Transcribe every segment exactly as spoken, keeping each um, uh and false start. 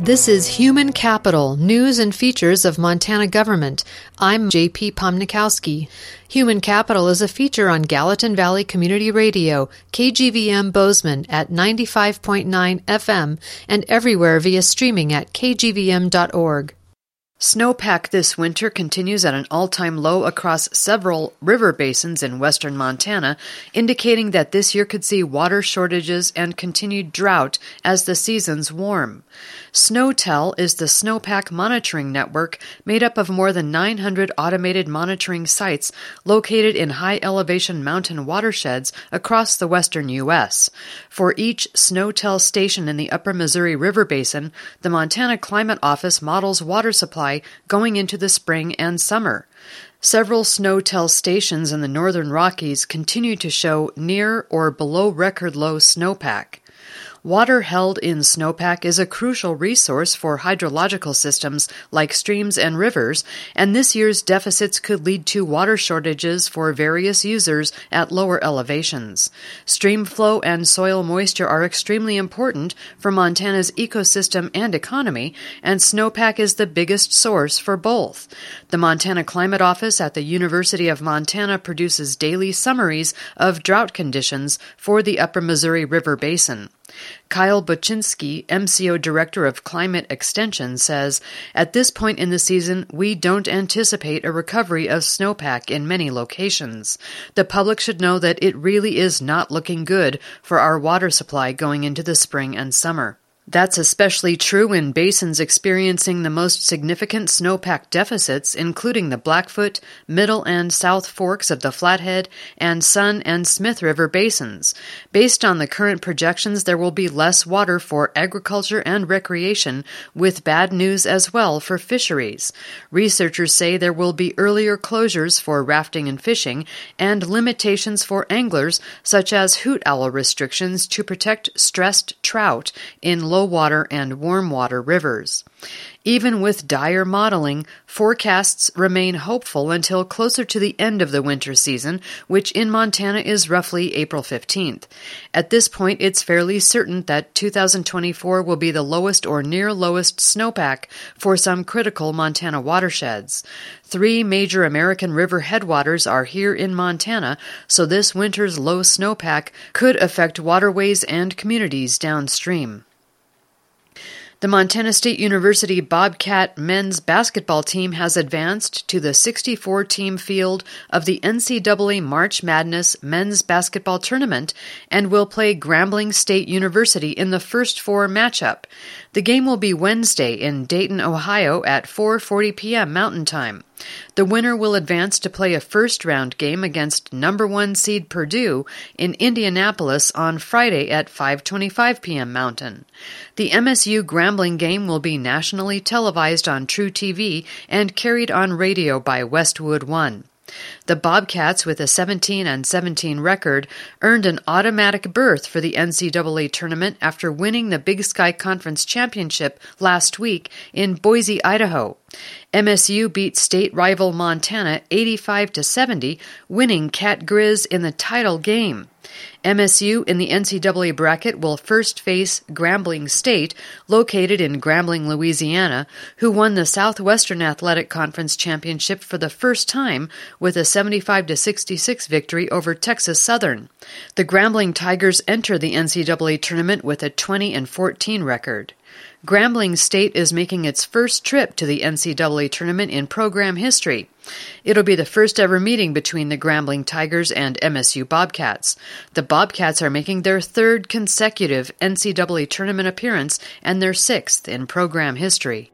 This is Human Capital, News and Features of Montana Government. I'm J P Pomnikowski. Human Capital is a feature on Gallatin Valley Community Radio, K G V M Bozeman at ninety-five point nine F M, and everywhere via streaming at k g v m dot org. Snowpack this winter continues at an all-time low across several river basins in western Montana, indicating that this year could see water shortages and continued drought as the seasons warm. SNOWTEL is the snowpack monitoring network made up of more than nine hundred automated monitoring sites located in high-elevation mountain watersheds across the western U S. For each SNOWTEL station in the upper Missouri River Basin, the Montana Climate Office models water supply going into the spring and summer. Several SNOWTEL stations in the northern Rockies continue to show near or below record low snowpack. Water held in snowpack is a crucial resource for hydrological systems like streams and rivers, and this year's deficits could lead to water shortages for various users at lower elevations. Stream flow and soil moisture are extremely important for Montana's ecosystem and economy, and snowpack is the biggest source for both. The Montana Climate Office at the University of Montana produces daily summaries of drought conditions for the upper Missouri River Basin. Kyle Buczynski, M C O Director of Climate Extension, says, "At this point in the season, we don't anticipate a recovery of snowpack in many locations. The public should know that it really is not looking good for our water supply going into the spring and summer." That's especially true in basins experiencing the most significant snowpack deficits, including the Blackfoot, Middle and South Forks of the Flathead, and Sun and Smith River basins. Based on the current projections, there will be less water for agriculture and recreation, with bad news as well for fisheries. Researchers say there will be earlier closures for rafting and fishing, and limitations for anglers, such as hoot owl restrictions to protect stressed trout in low water and warm water rivers. Even with dire modeling, forecasts remain hopeful until closer to the end of the winter season, which in Montana is roughly April fifteenth. At this point, it's fairly certain that two thousand twenty-four will be the lowest or near lowest snowpack for some critical Montana watersheds. Three major American river headwaters are here in Montana, so this winter's low snowpack could affect waterways and communities downstream. The Montana State University Bobcat men's basketball team has advanced to the sixty-four team field of the N C double A March Madness men's basketball tournament and will play Grambling State University in the first four matchup. The game will be Wednesday in Dayton, Ohio at four forty p.m. Mountain Time. The winner will advance to play a first-round game against number one seed Purdue in Indianapolis on Friday at five twenty-five p.m. Mountain. The M S U Grambling game will be nationally televised on True T V and carried on radio by Westwood One. The Bobcats, with a seventeen and seventeen record, earned an automatic berth for the N C double A tournament after winning the Big Sky Conference Championship last week in Boise, Idaho. M S U beat state rival Montana eighty-five to seventy, winning Cat Grizz in the title game. M S U in the N C double A bracket will first face Grambling State, located in Grambling, Louisiana, who won the Southwestern Athletic Conference Championship for the first time with a seventy-five to sixty-six victory over Texas Southern. The Grambling Tigers enter the N C double A tournament with a twenty and fourteen record. Grambling State is making its first trip to the N C double A tournament in program history. It'll be the first ever meeting between the Grambling Tigers and M S U Bobcats. The Bobcats are making their third consecutive N C double A tournament appearance and their sixth in program history.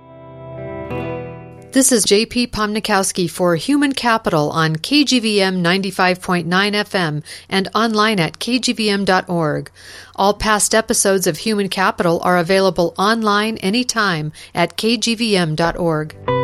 This is J P Pomnikowski for Human Capital on K G V M ninety-five point nine F M and online at k g v m dot org. All past episodes of Human Capital are available online anytime at k g v m dot org.